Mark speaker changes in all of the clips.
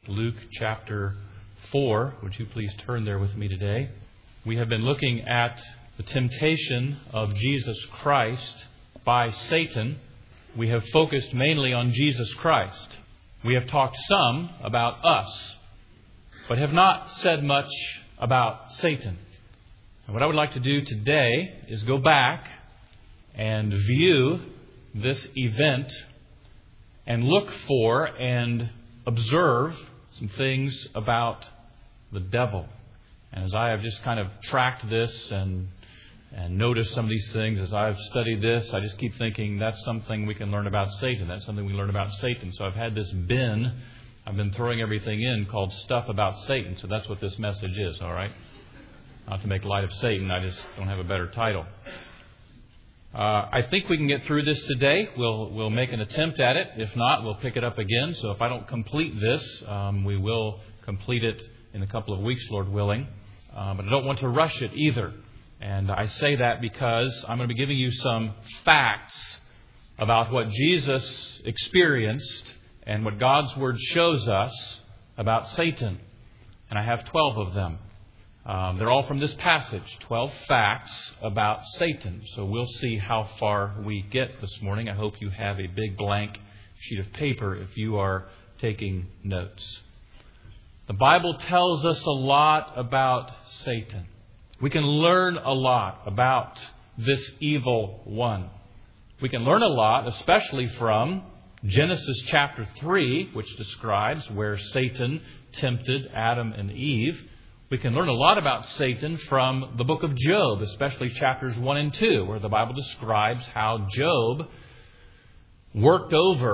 Speaker 1: Luke chapter 4. Would you please turn there with me today? We have been looking at the temptation of Jesus Christ by Satan. We have focused mainly on Jesus Christ. We have talked some about us, but have not said much about Satan. And what I would like to do today is go back and view this event and look for and observe some things about the devil. And as I have just kind of tracked this and noticed some of these things, as I've studied this, I just keep thinking that's something we can learn about Satan. That's something we learn about Satan. So I've had this bin. I've been throwing everything in called Stuff About Satan. So that's what this message is, all right? Not to make light of Satan. I just don't have a better title. I think we can get through this today. We'll make an attempt at it. If not, we'll pick it up again. So if I don't complete this, we will complete it in a couple of weeks, Lord willing. But I don't want to rush it either. And I say that because I'm going to be giving you some facts about what Jesus experienced and what God's Word shows us about Satan. And I have 12 of them. They're all from this passage, 12 facts about Satan. So we'll see how far we get this morning. I hope you have a big blank sheet of paper if you are taking notes. The Bible tells us a lot about Satan. We can learn a lot about this evil one. We can learn a lot, especially from Genesis chapter 3, which describes where Satan tempted Adam and Eve. We can learn a lot about Satan from the book of Job, especially chapters 1 and 2, where the Bible describes how Satan worked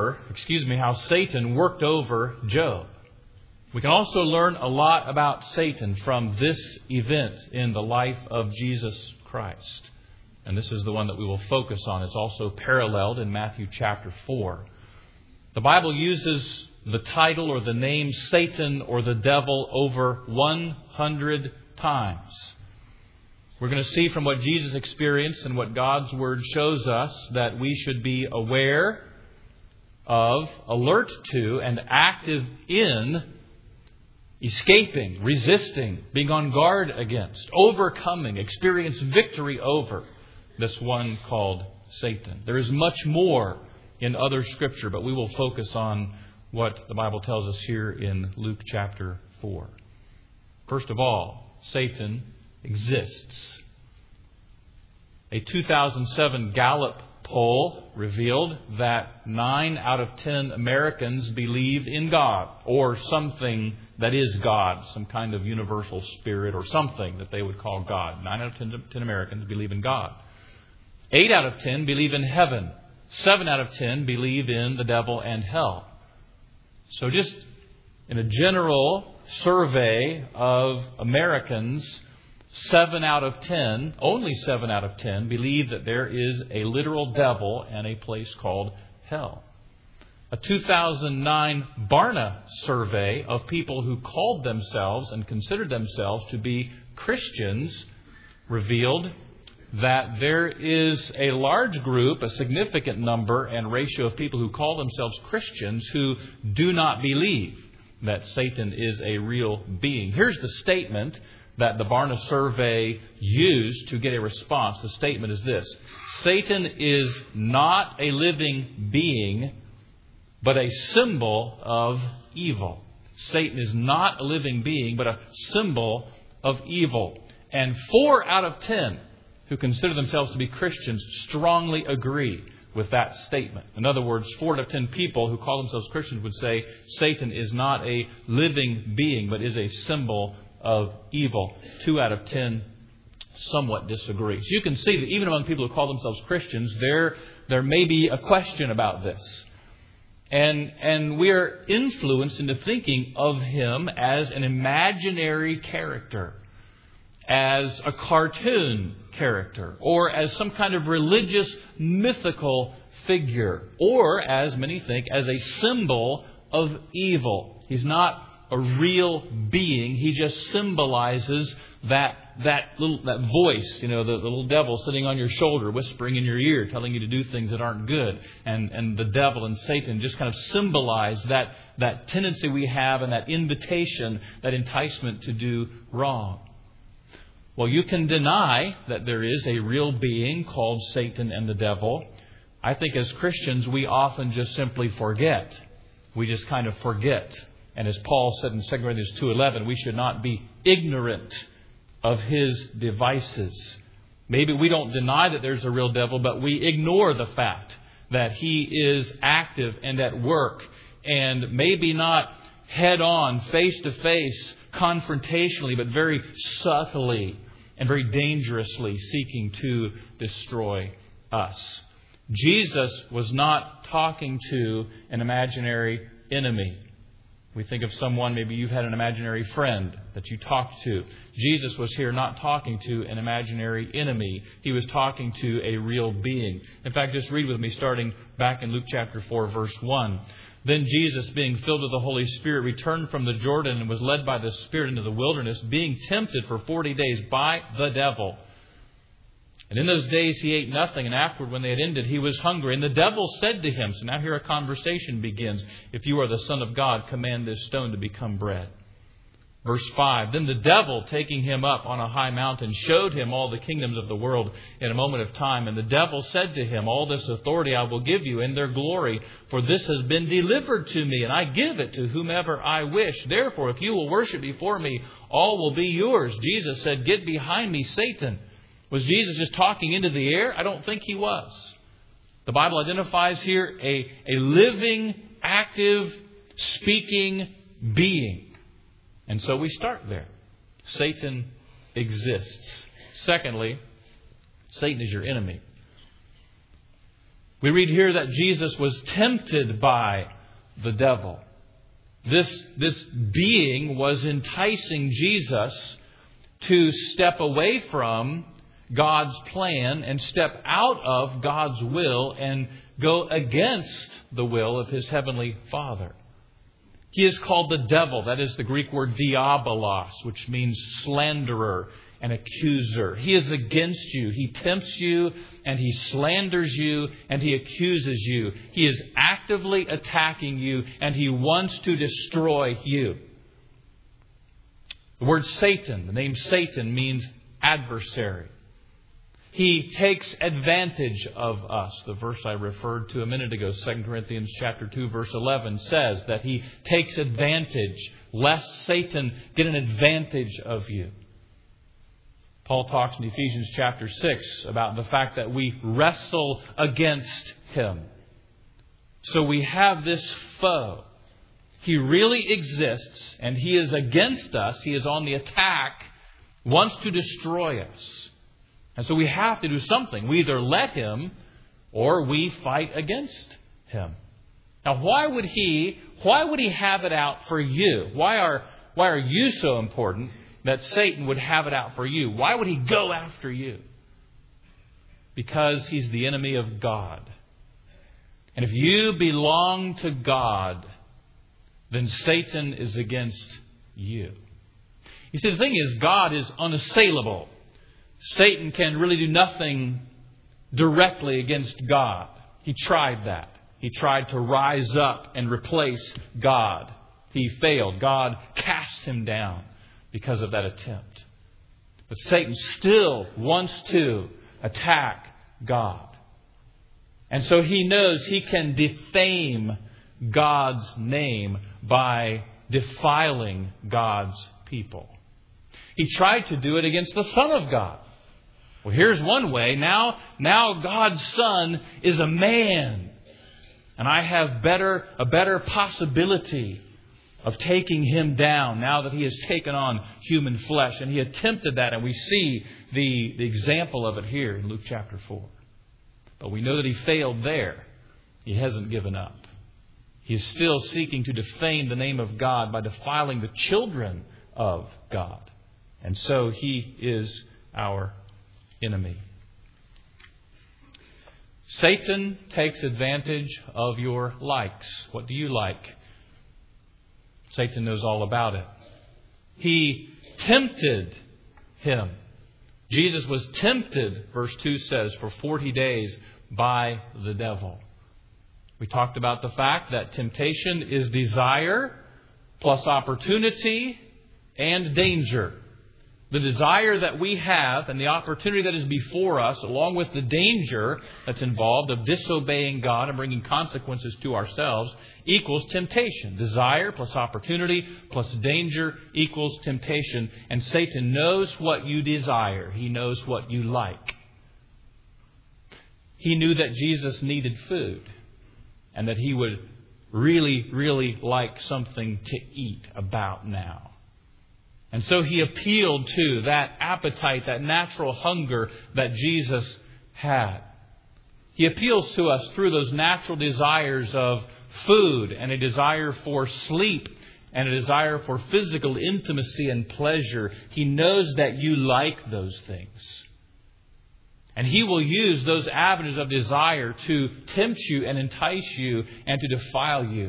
Speaker 1: over Job. We can also learn a lot about Satan from this event in the life of Jesus Christ. And this is the one that we will focus on. It's also paralleled in Matthew chapter 4. The Bible uses the title or the name Satan or the devil over 100 times. We're going to see from what Jesus experienced and what God's Word shows us that we should be aware of, alert to, and active in escaping, resisting, being on guard against, overcoming, experience victory over this one called Satan. There is much more in other Scripture, but we will focus on what the Bible tells us here in Luke chapter 4. First of all, Satan exists. A 2007 Gallup poll revealed that 9 out of 10 Americans believe in God, or something that is God, some kind of universal spirit or something that they would call God. 9 out of 10 Americans believe in God. 8 out of 10 believe in heaven. 7 out of 10 believe in the devil and hell. So just in a general survey of Americans, 7 out of 10, only 7 out of 10, believe that there is a literal devil and a place called hell. A 2009 Barna survey of people who called themselves and considered themselves to be Christians revealed that there is a large group, a significant number and ratio of people who call themselves Christians who do not believe that Satan is a real being. Here's the statement that the Barna survey used to get a response. The statement is this: Satan is not a living being, but a symbol of evil. Satan is not a living being, but a symbol of evil. And 4 out of 10 who consider themselves to be Christians strongly agree with that statement. In other words, 4 out of 10 people who call themselves Christians would say Satan is not a living being, but is a symbol of evil. 2 out of 10 somewhat disagree. So you can see that even among people who call themselves Christians, there may be a question about this. And we are influenced into thinking of him as an imaginary character, as a cartoon character, or as some kind of religious, mythical figure, or, as many think, as a symbol of evil. He's not a real being. He just symbolizes that voice, the little devil sitting on your shoulder, whispering in your ear, telling you to do things that aren't good. And the devil and Satan just kind of symbolize that tendency we have and that invitation, that enticement to do wrong. Well, you can deny that there is a real being called Satan and the devil. I think as Christians, we often just simply forget. We just kind of forget. And as Paul said in 2 Corinthians 2:11, we should not be ignorant of his devices. Maybe we don't deny that there's a real devil, but we ignore the fact that he is active and at work, and maybe not head on, face to face, confrontationally, but very subtly and very dangerously seeking to destroy us. Jesus was not talking to an imaginary enemy. We think of someone, maybe you've had an imaginary friend that you talked to. Jesus was here not talking to an imaginary enemy. He was talking to a real being. In fact, just read with me starting back in Luke chapter 4, verse 1. Then Jesus, being filled with the Holy Spirit, returned from the Jordan and was led by the Spirit into the wilderness, being tempted for 40 days by the devil. And in those days he ate nothing, and afterward, when they had ended, he was hungry. And the devil said to him, so now here a conversation begins, if you are the Son of God, command this stone to become bread. Verse 5, then the devil, taking him up on a high mountain, showed him all the kingdoms of the world in a moment of time. And the devil said to him, all this authority I will give you and their glory, for this has been delivered to me, and I give it to whomever I wish. Therefore, if you will worship before me, all will be yours. Jesus said, get behind me, Satan. Was Jesus just talking into the air? I don't think he was. The Bible identifies here a living, active, speaking being. And so we start there. Satan exists. Secondly, Satan is your enemy. We read here that Jesus was tempted by the devil. This being was enticing Jesus to step away from God's plan and step out of God's will and go against the will of his heavenly Father. He is called the devil. That is the Greek word diabolos, which means slanderer and accuser. He is against you. He tempts you and he slanders you and he accuses you. He is actively attacking you and he wants to destroy you. The word Satan, the name Satan, means adversary. He takes advantage of us. The verse I referred to a minute ago, 2 Corinthians chapter 2, verse 11, says that he takes advantage, lest Satan get an advantage of you. Paul talks in Ephesians chapter 6 about the fact that we wrestle against him. So we have this foe. He really exists, and he is against us. He is on the attack, wants to destroy us. And so we have to do something. We either let him or we fight against him. Now, why would he have it out for you? Why are you so important that Satan would have it out for you? Why would he go after you? Because he's the enemy of God. And if you belong to God, then Satan is against you. You see, the thing is, God is unassailable. Satan can really do nothing directly against God. He tried that. He tried to rise up and replace God. He failed. God cast him down because of that attempt. But Satan still wants to attack God. And so he knows he can defame God's name by defiling God's people. He tried to do it against the Son of God. Well, here's one way. Now God's Son is a man. And I have a better possibility of taking him down now that he has taken on human flesh. And he attempted that, and we see the example of it here in Luke chapter 4. But we know that he failed there. He hasn't given up. He is still seeking to defame the name of God by defiling the children of God. And so he is our enemy. Satan takes advantage of your likes. What do you like? Satan knows all about it. He tempted him. Jesus was tempted, verse 2 says, for 40 days by the devil. We talked about the fact that temptation is desire plus opportunity and danger. The desire that we have and the opportunity that is before us, along with the danger that's involved of disobeying God and bringing consequences to ourselves, equals temptation. Desire plus opportunity plus danger equals temptation. And Satan knows what you desire. He knows what you like. He knew that Jesus needed food and that he would really, really like something to eat about now. And so he appealed to that appetite, that natural hunger that Jesus had. He appeals to us through those natural desires of food and a desire for sleep and a desire for physical intimacy and pleasure. He knows that you like those things. And he will use those avenues of desire to tempt you and entice you and to defile you.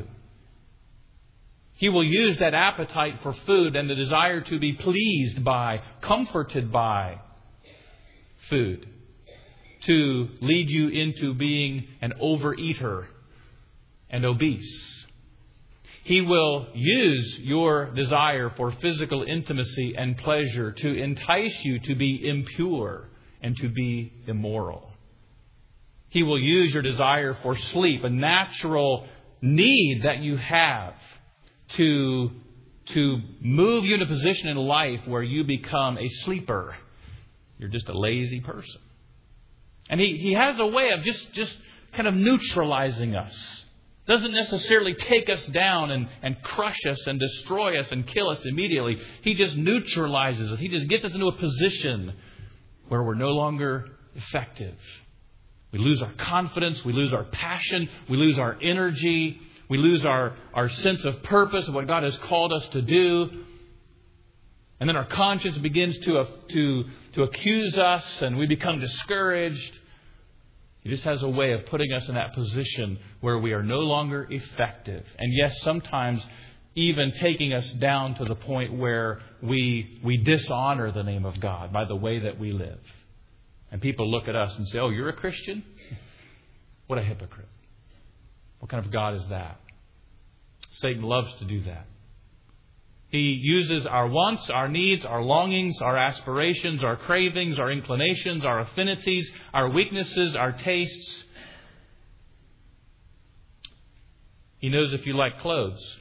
Speaker 1: He will use that appetite for food and the desire to be pleased by, comforted by food, to lead you into being an overeater and obese. He will use your desire for physical intimacy and pleasure to entice you to be impure and to be immoral. He will use your desire for sleep, a natural need that you have, to move you in a position in life where you become a sleeper. You're just a lazy person. And he has a way of just kind of neutralizing us. Doesn't necessarily take us down and crush us and destroy us and kill us immediately. He just neutralizes us. He just gets us into a position where we're no longer effective. We lose our confidence. We lose our passion. We lose our energy. We lose our sense of purpose of what God has called us to do. And then our conscience begins to accuse us and we become discouraged. He just has a way of putting us in that position where we are no longer effective. And yes, sometimes even taking us down to the point where we dishonor the name of God by the way that we live. And people look at us and say, "Oh, you're a Christian? What a hypocrite. What kind of God is that?" Satan loves to do that. He uses our wants, our needs, our longings, our aspirations, our cravings, our inclinations, our affinities, our weaknesses, our tastes. He knows if you like clothes.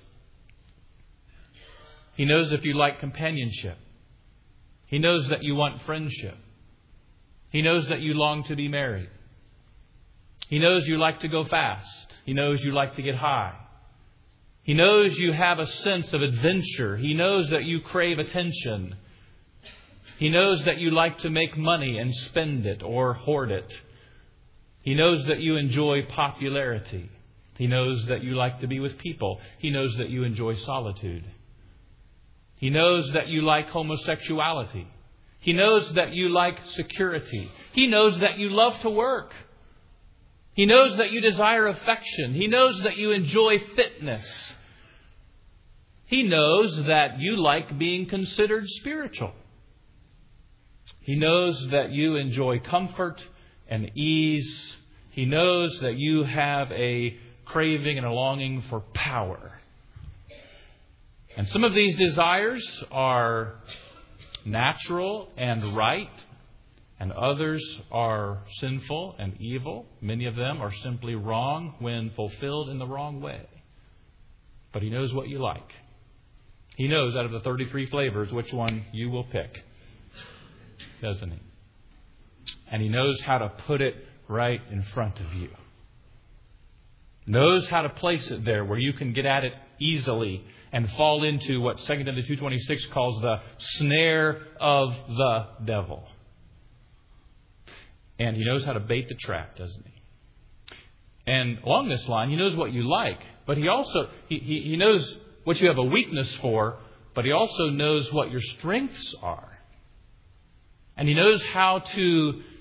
Speaker 1: He knows if you like companionship. He knows that you want friendship. He knows that you long to be married. He knows you like to go fast. He knows you like to get high. He knows you have a sense of adventure. He knows that you crave attention. He knows that you like to make money and spend it or hoard it. He knows that you enjoy popularity. He knows that you like to be with people. He knows that you enjoy solitude. He knows that you like homosexuality. He knows that you like security. He knows that you love to work. He knows that you desire affection. He knows that you enjoy fitness. He knows that you like being considered spiritual. He knows that you enjoy comfort and ease. He knows that you have a craving and a longing for power. And some of these desires are natural and right, and others are sinful and evil. Many of them are simply wrong when fulfilled in the wrong way. But He knows what you like. He knows out of the 33 flavors which one you will pick, doesn't He? And He knows how to put it right in front of you. Knows how to place it there where you can get at it easily and fall into what 2 Timothy 2:26 calls the snare of the devil. And He knows how to bait the trap, doesn't He? And along this line, He knows what you like, but He also He knows what you have a weakness for, but He also knows what your strengths are. And He knows how to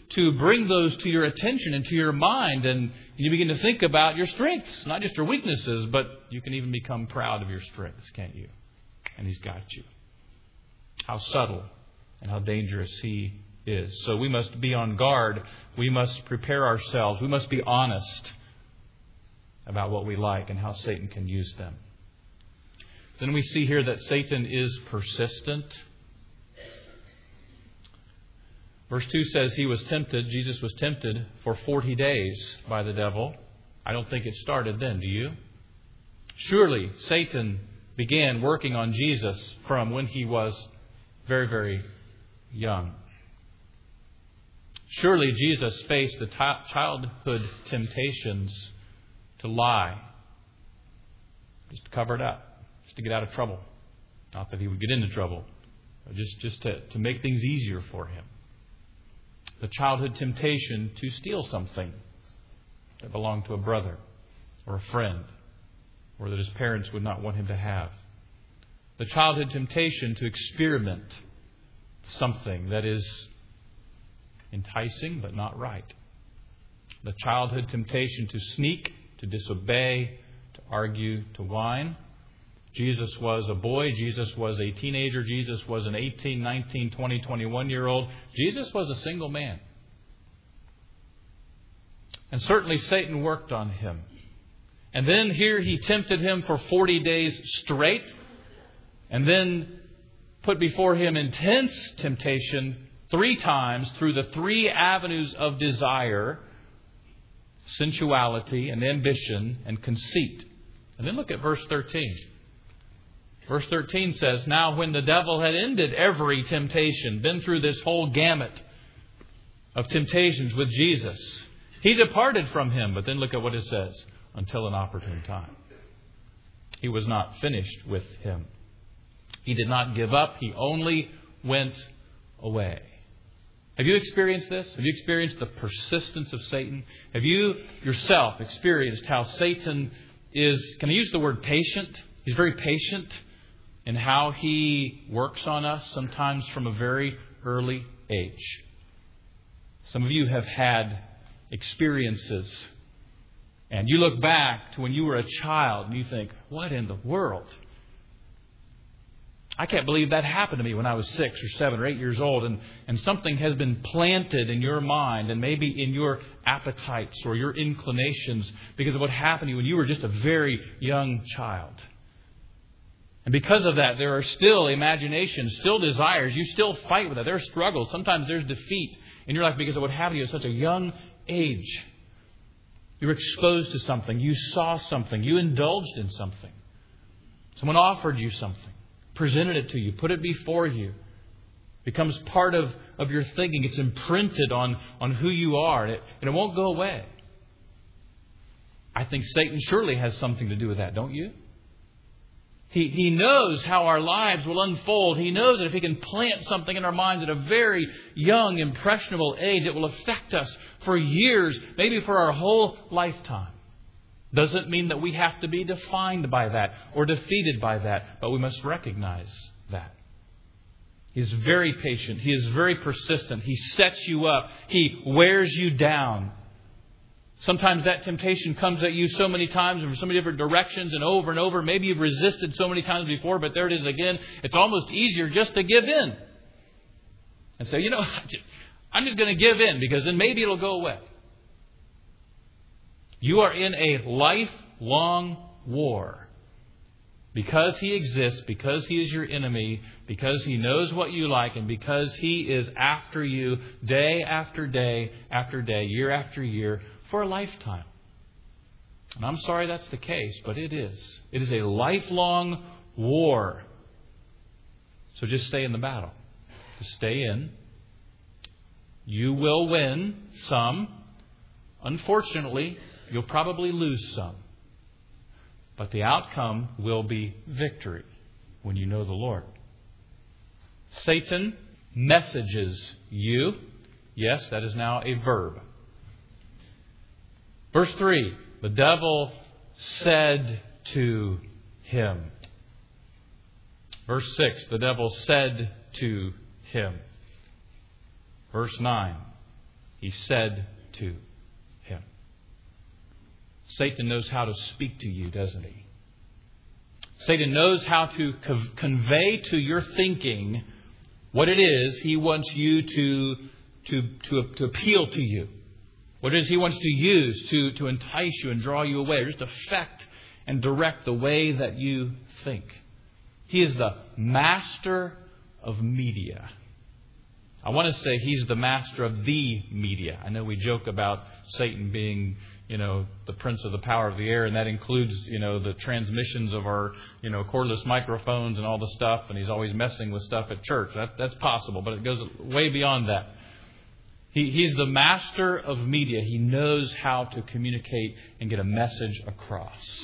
Speaker 1: to bring those to your attention and to your mind. And you begin to think about your strengths, not just your weaknesses, but you can even become proud of your strengths, can't you? And He's got you. How subtle and how dangerous He is. So we must be on guard. We must prepare ourselves. We must be honest about what we like and how Satan can use them. Then we see here that Satan is persistent. Verse 2 says He was tempted, Jesus was tempted for 40 days by the devil. I don't think it started then, do you? Surely Satan began working on Jesus from when He was very, very young. Surely Jesus faced the childhood temptations to lie, just to cover it up, just to get out of trouble. Not that he would get into trouble, but just to make things easier for him. The childhood temptation to steal something that belonged to a brother or a friend, or that his parents would not want him to have. The childhood temptation to experiment something that is enticing but not right. The childhood temptation to sneak, to disobey, to argue, to whine. Jesus was a boy. Jesus was a teenager. Jesus was an 18, 19, 20, 21-year-old. Jesus was a single man. And certainly Satan worked on him. And then here he tempted him for 40 days straight. And then put before him intense temptation 3 times through the 3 avenues of desire, sensuality and ambition and conceit. And then look at verse 13. Verse 13 says, now when the devil had ended every temptation, been through this whole gamut of temptations with Jesus, he departed from him. But then look at what it says, until an opportune time. He was not finished with him. He did not give up. He only went away. Have you experienced this? Have you experienced the persistence of Satan? Have you yourself experienced how Satan is, can I use the word patient? He's very patient in how he works on us, sometimes from a very early age. Some of you have had experiences, and you look back to when you were a child and you think, what in the world? I can't believe that happened to me when I was 6 or 7 or 8 years old, and something has been planted in your mind and maybe in your appetites or your inclinations because of what happened to you when you were just a very young child. And because of that, there are still imaginations, still desires. You still fight with that. There are struggles. Sometimes there's defeat in your life because of what happened to you at such a young age. You were exposed to something. You saw something. You indulged in something. Someone offered you something, presented it to you, put it before you. It becomes part of your thinking. It's imprinted on who you are, and it won't go away. I think Satan surely has something to do with that, don't you? He knows how our lives will unfold. He knows that if he can plant something in our minds at a very young, impressionable age, it will affect us for years, maybe for our whole lifetime. Doesn't mean that we have to be defined by that or defeated by that, but we must recognize that. He is very patient. He is very persistent. He sets you up. He wears you down. Sometimes that temptation comes at you so many times and from so many different directions and over. Maybe you've resisted so many times before, but there it is again. It's almost easier just to give in and say, I'm just going to give in because then maybe it'll go away. You are in a lifelong war. Because he exists, because he is your enemy, because he knows what you like, and because he is after you day after day after day, year after year, for a lifetime. And I'm sorry that's the case, but it is. It is a lifelong war. So just stay in the battle. Just stay in. You will win some. Unfortunately, you'll probably lose some. But the outcome will be victory when you know the Lord. Satan messages you. Yes, that is now a verb. Verse 3, the devil said to him. Verse 6, the devil said to him. Verse 9, he said to him. Satan knows how to speak to you, doesn't he? Satan knows how to convey to your thinking what it is he wants you to appeal to you. What it is he wants to use to entice you and draw you away, or just affect and direct the way that you think. He is the master of media. I want to say he's the master of the media. I know we joke about Satan being, the prince of the power of the air, and that includes, the transmissions of our, cordless microphones and all the stuff, and he's always messing with stuff at church. That's possible, but it goes way beyond that. He's the master of media. He knows how to communicate and get a message across.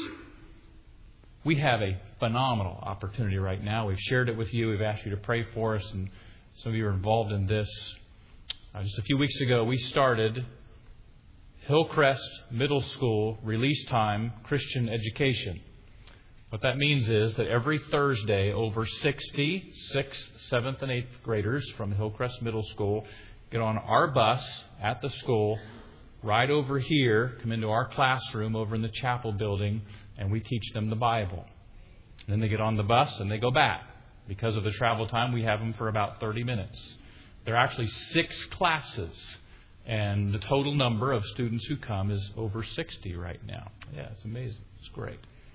Speaker 1: We have a phenomenal opportunity right now. We've shared it with you. We've asked you to pray for us, and some of you are involved in this. Just a few weeks ago, we started Hillcrest Middle School Release Time Christian Education. What that means is that every Thursday, over 60 6th, 7th, and 8th graders from Hillcrest Middle School get on our bus at the school, ride over here, come into our classroom over in the chapel building, and we teach them the Bible. And then they get on the bus and they go back. Because of the travel time, we have them for about 30 minutes. There are actually 6 classes, and the total number of students who come is over 60 right now. Yeah, it's amazing. It's great.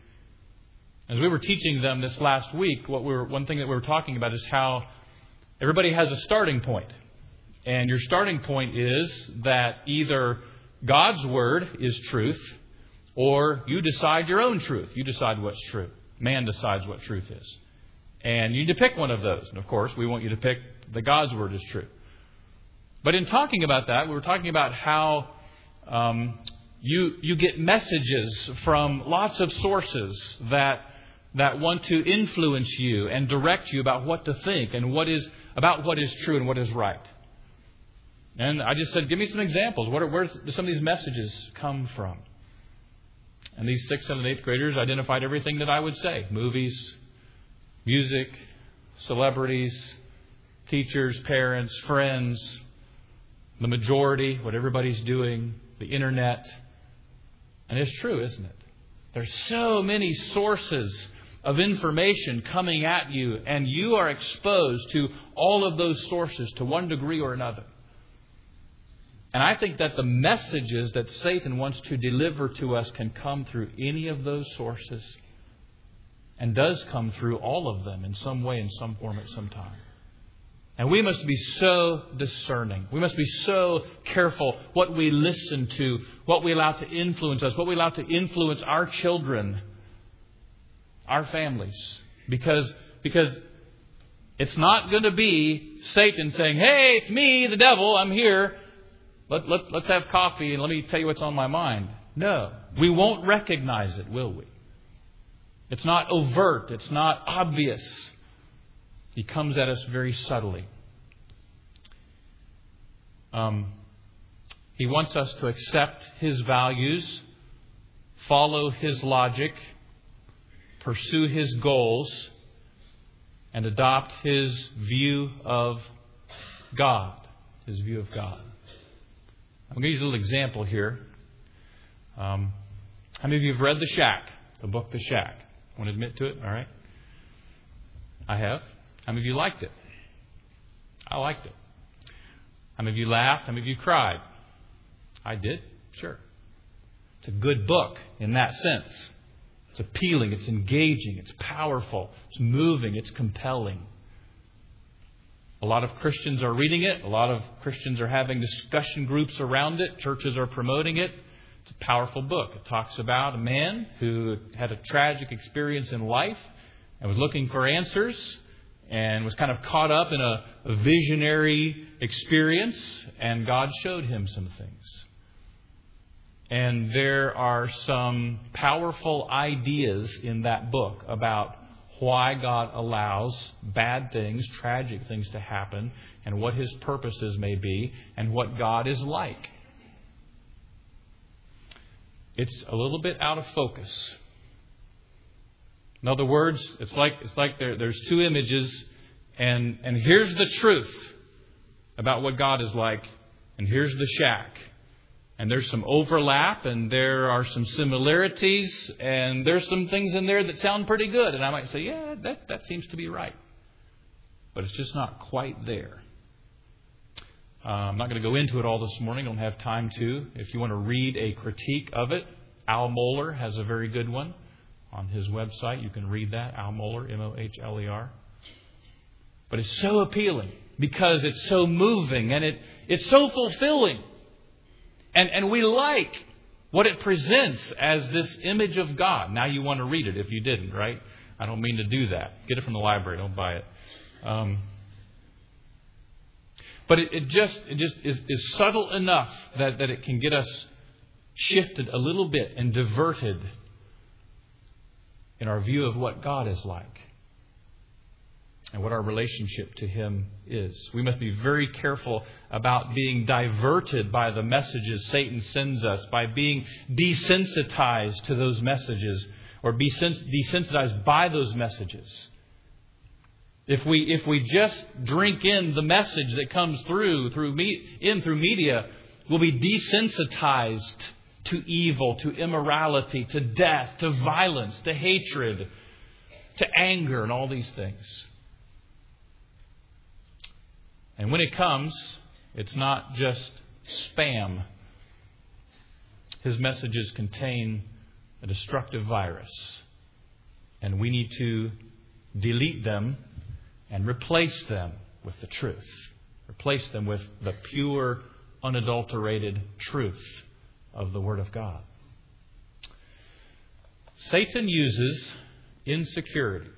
Speaker 1: As we were teaching them this last week, one thing that we were talking about is how everybody has a starting point. And your starting point is that either God's Word is truth, or you decide your own truth. You decide what's true. Man decides what truth is. And you need to pick one of those. And of course, we want you to pick the God's Word is true. But in talking about that, we were talking about how you get messages from lots of sources that want to influence you and direct you about what to think and what is true and what is right. And I just said, give me some examples. Where do some of these messages come from? And these 6th, 7th, and 8th graders identified everything that I would say. Movies, music, celebrities, teachers, parents, friends, the majority, what everybody's doing, the internet. And it's true, isn't it? There's so many sources of information coming at you, and you are exposed to all of those sources to one degree or another. And I think that the messages that Satan wants to deliver to us can come through any of those sources, and does come through all of them in some way, in some form, at some time. And we must be so discerning. We must be so careful what we listen to, what we allow to influence us, what we allow to influence our children, our families. Because it's not going to be Satan saying, hey, it's me, the devil, I'm here. Let's have coffee and let me tell you what's on my mind. No, we won't recognize it, will we? It's not overt. It's not obvious. He comes at us very subtly. He wants us to accept his values, follow his logic, pursue his goals, and adopt his view of God. His view of God. I'm going to use a little example here. How many of you have read The Shack? The book The Shack? Want to admit to it? All right. I have. How many of you liked it? I liked it. How many of you laughed? How many of you cried? I did. Sure. It's a good book in that sense. It's appealing. It's engaging. It's powerful. It's moving. It's compelling. A lot of Christians are reading it. A lot of Christians are having discussion groups around it. Churches are promoting it. It's a powerful book. It talks about a man who had a tragic experience in life and was looking for answers and was kind of caught up in a visionary experience, and God showed him some things. And there are some powerful ideas in that book about why God allows bad things, tragic things to happen, and what his purposes may be, and what God is like. It's a little bit out of focus. In other words, it's like there's 2 images, and here's the truth about what God is like, And here's the shack. And there's some overlap, and there are some similarities, and there's some things in there that sound pretty good. And I might say, yeah, that seems to be right. But it's just not quite there. I'm not going to go into it all this morning. I don't have time to. If you want to read a critique of it, Al Mohler has a very good one on his website. You can read that, Al Mohler, Mohler. But it's so appealing because it's so moving and it's so fulfilling. And we like what it presents as this image of God. Now you want to read it if you didn't, right? I don't mean to do that. Get it from the library. Don't buy it. But it just is subtle enough that it can get us shifted a little bit and diverted in our view of what God is like and what our relationship to Him is. We must be very careful about being diverted by the messages Satan sends us, by being desensitized to those messages or be desensitized by those messages. If we just drink in the message that comes through media, we'll be desensitized to evil, to immorality, to death, to violence, to hatred, to anger, and all these things. And when it comes, it's not just spam. His messages contain a destructive virus. And we need to delete them and replace them with the truth. Replace them with the pure, unadulterated truth of the Word of God. Satan uses insecurity.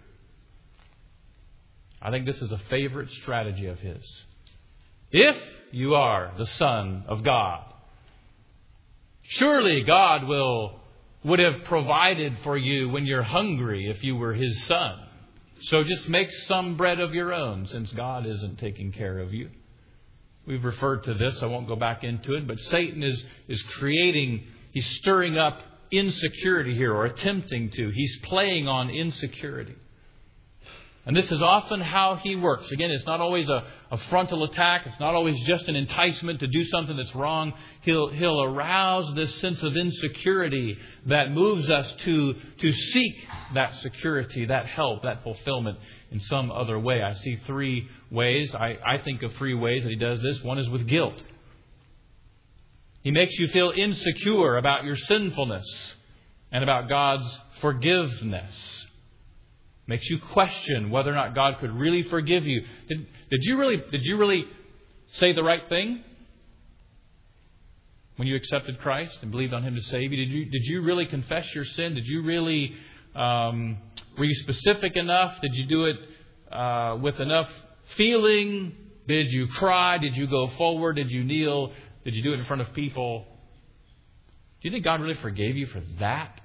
Speaker 1: I think this is a favorite strategy of his. If you are the Son of God, surely God would have provided for you when you're hungry if you were His Son. So just make some bread of your own since God isn't taking care of you. We've referred to this. I won't go back into it. But Satan is creating, he's stirring up insecurity here, or attempting to. He's playing on insecurity. And this is often how he works. Again, it's not always a frontal attack. It's not always just an enticement to do something that's wrong. He'll arouse this sense of insecurity that moves us to seek that security, that help, that fulfillment in some other way. I see three ways. I think of three ways that he does this. One is with guilt. He makes you feel insecure about your sinfulness and about God's forgiveness. Makes you question whether or not God could really forgive you. Did you really say the right thing when you accepted Christ and believed on Him to save you? Did you really confess your sin? Did you really were you specific enough? Did you do it with enough feeling? Did you cry? Did you go forward? Did you kneel? Did you do it in front of people? Do you think God really forgave you for that?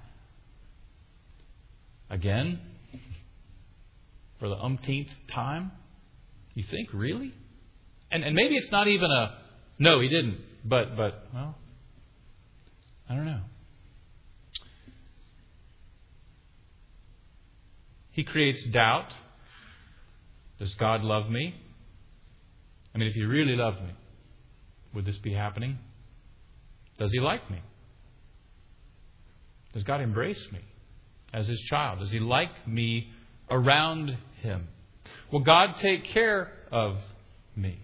Speaker 1: Again? For the umpteenth time? You think, really? And maybe it's not even a, no, He didn't. But well, I don't know. He creates doubt. Does God love me? I mean, if He really loved me, would this be happening? Does He like me? Does God embrace me as His child? Does He like me around Him? Will God take care of me?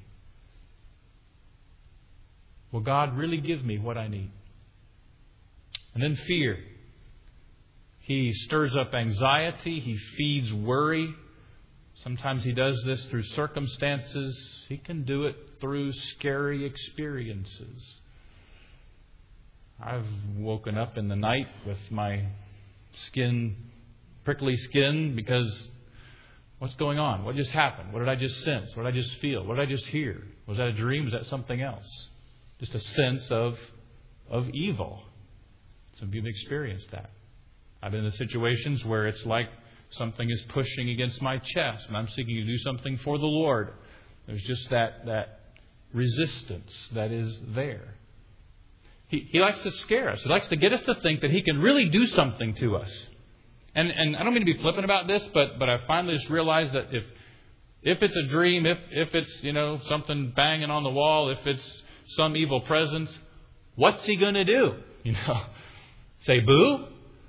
Speaker 1: Will God really give me what I need? And then fear. He stirs up anxiety. He feeds worry. Sometimes he does this through circumstances. He can do it through scary experiences. I've woken up in the night with my prickly skin because what's going on? What just happened? What did I just sense? What did I just feel? What did I just hear? Was that a dream? Was that something else? Just a sense of evil. Some of you have experienced that. I've been in situations where it's like something is pushing against my chest and I'm seeking to do something for the Lord. There's just that resistance that is there. He likes to scare us. He likes to get us to think that He can really do something to us. And I don't mean to be flippant about this, but I finally just realized that if it's a dream, if it's something banging on the wall, if it's some evil presence, what's he going to do? Say boo?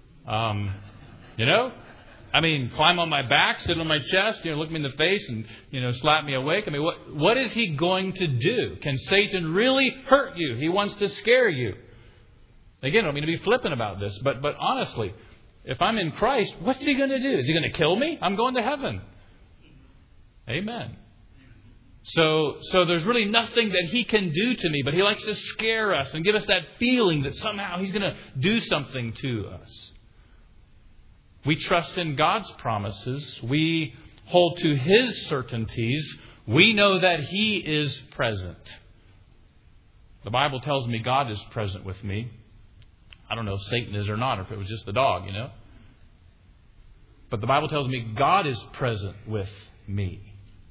Speaker 1: Climb on my back, sit on my chest, look me in the face and, slap me awake. What is he going to do? Can Satan really hurt you? He wants to scare you. Again, I don't mean to be flippant about this, but honestly, if I'm in Christ, what's he going to do? Is he going to kill me? I'm going to heaven. Amen. So there's really nothing that he can do to me, but he likes to scare us and give us that feeling that somehow he's going to do something to us. We trust in God's promises. We hold to his certainties. We know that he is present. The Bible tells me God is present with me. I don't know if Satan is or not, or if it was just the dog, But the Bible tells me God is present with me.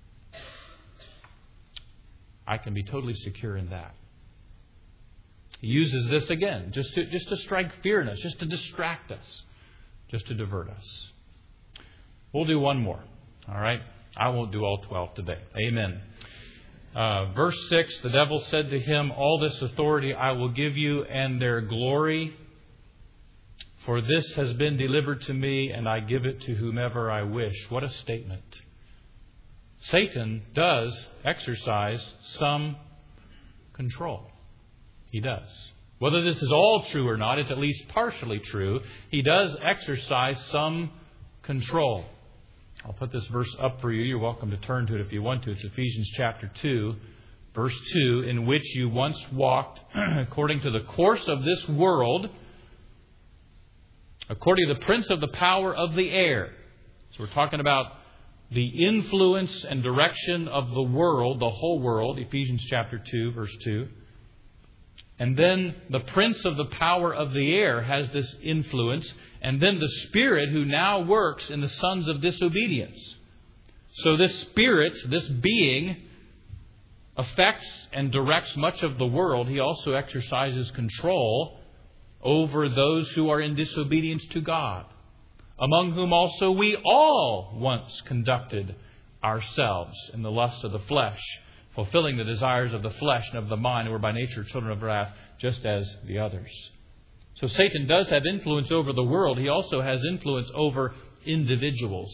Speaker 1: I can be totally secure in that. He uses this again, just to strike fear in us, just to distract us, just to divert us. We'll do one more. All right? I won't do all 12 today. Amen. Verse 6, the devil said to him, all this authority I will give you and their glory, for this has been delivered to me, and I give it to whomever I wish. What a statement. Satan does exercise some control. He does. Whether this is all true or not, it's at least partially true. He does exercise some control. I'll put this verse up for you. You're welcome to turn to it if you want to. It's Ephesians chapter 2, verse 2, in which you once walked according to the course of this world, according to the prince of the power of the air. So we're talking about the influence and direction of the world, the whole world, Ephesians chapter 2, verse 2. And then the prince of the power of the air has this influence. And then the spirit who now works in the sons of disobedience. So this spirit, this being, affects and directs much of the world. He also exercises control over those who are in disobedience to God, among whom also we all once conducted ourselves in the lust of the flesh, fulfilling the desires of the flesh and of the mind, and were by nature children of wrath, just as the others. So Satan does have influence over the world. He also has influence over individuals.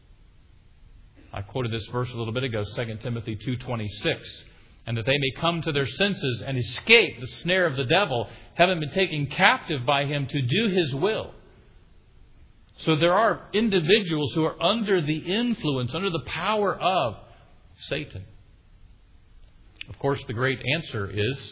Speaker 1: I quoted this verse a little bit ago, 2 Timothy 2:26. And that they may come to their senses and escape the snare of the devil, having been taken captive by him to do his will. So there are individuals who are under the influence, under the power of Satan. Of course, the great answer is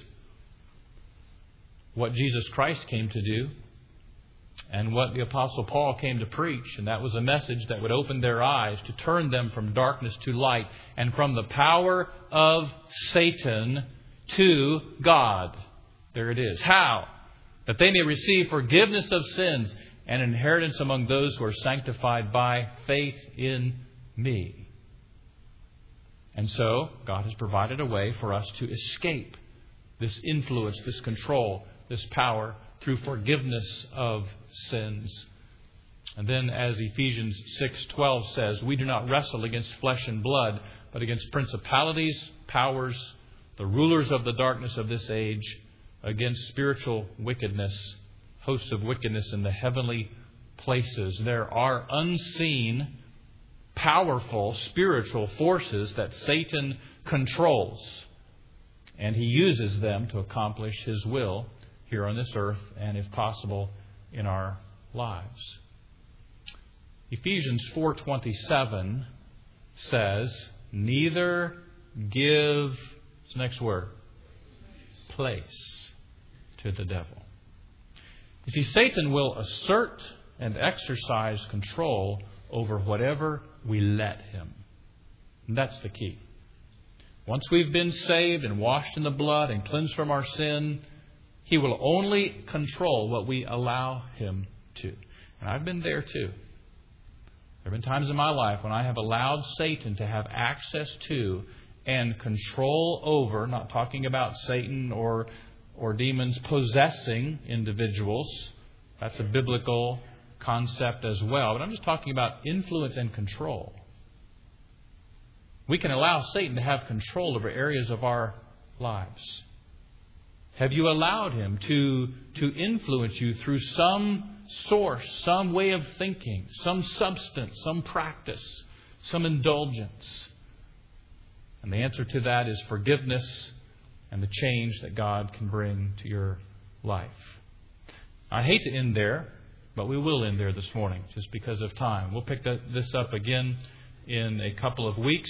Speaker 1: what Jesus Christ came to do and what the Apostle Paul came to preach. And that was a message that would open their eyes to turn them from darkness to light and from the power of Satan to God. There it is. How? That they may receive forgiveness of sins and inheritance among those who are sanctified by faith in me. And so, God has provided a way for us to escape this influence, this control, this power through forgiveness of sins. And then, as Ephesians 6:12 says, we do not wrestle against flesh and blood, but against principalities, powers, the rulers of the darkness of this age, against spiritual wickedness, hosts of wickedness in the heavenly places. There are unseen, powerful spiritual forces that Satan controls, and he uses them to accomplish his will here on this earth and, if possible, in our lives. Ephesians 4:27 says, neither give, what's the next word? Place to the devil. You see, Satan will assert and exercise control over whatever we let him. And that's the key. Once we've been saved and washed in the blood and cleansed from our sin, he will only control what we allow him to. And I've been there too. There have been times in my life when I have allowed Satan to have access to and control over, not talking about Satan or demons possessing individuals. That's a biblical concept as well. But I'm just talking about influence and control. We can allow Satan to have control over areas of our lives. Have you allowed him to influence you through some source, some way of thinking, some substance, some practice, some indulgence? And the answer to that is forgiveness and the change that God can bring to your life. I hate to end there, but we will end there this morning just because of time. We'll pick this up again in a couple of weeks.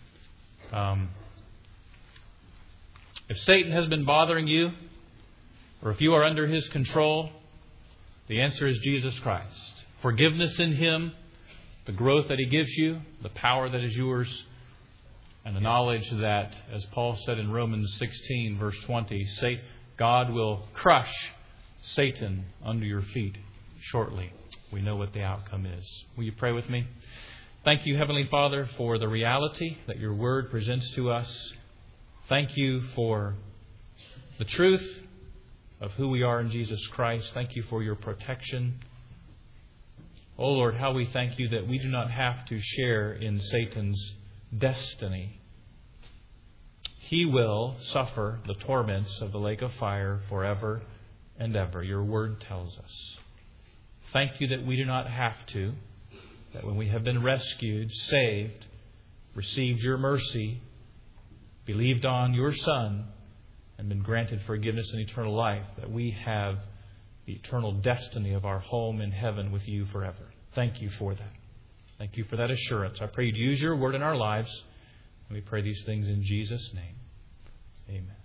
Speaker 1: If Satan has been bothering you, or if you are under his control, the answer is Jesus Christ. Forgiveness in him, the growth that he gives you, the power that is yours, and the knowledge that, as Paul said in Romans 16, verse 20, God will crush Satan under your feet shortly. We know what the outcome is. Will you pray with me? Thank you, Heavenly Father, for the reality that your Word presents to us. Thank you for the truth of who we are in Jesus Christ. Thank you for your protection. Oh Lord, how we thank you that we do not have to share in Satan's destiny. He will suffer the torments of the lake of fire forever and ever. Your Word tells us. Thank you that we do not have to. That when we have been rescued, saved, received your mercy, believed on your Son, and been granted forgiveness and eternal life, that we have the eternal destiny of our home in heaven with you forever. Thank you for that. Thank you for that assurance. I pray you'd use your word in our lives. And we pray these things in Jesus' name. Amen.